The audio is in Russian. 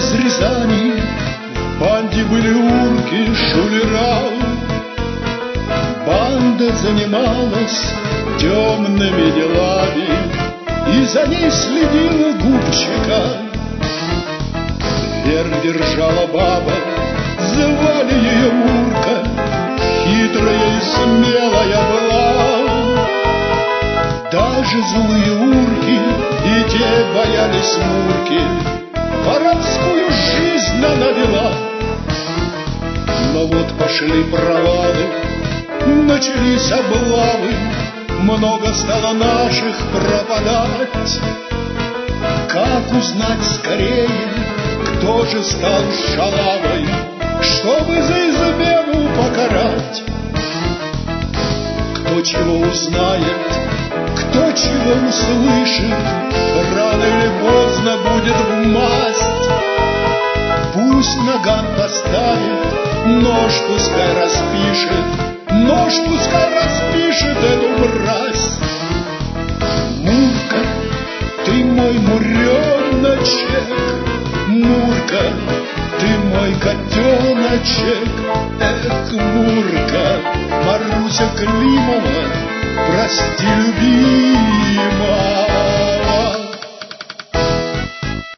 из Рязани в банде были урки, шулера. Банда занималась темными делами, и за ней следила губчика. Вверх держала баба, звали ее Мурка, хитрая и смелая была. Даже злые урки и те боялись Мурки, воровскую жизнь она вела. Но вот пошли провалы, начались облавы, много стало наших пропадать. Как узнать скорее, кто же стал шалавой, чтобы за измену покарать? Кто чего узнает, кто чего услышит, рано или поздно будет в масть. Пусть наган поставит, нож пускай распишет, нож пускай распишет эту мразь. Мурка, ты мой муреночек, Мурка, ты мой котеночек. Эх, Мурка, Маруся Климова, прости, любимая.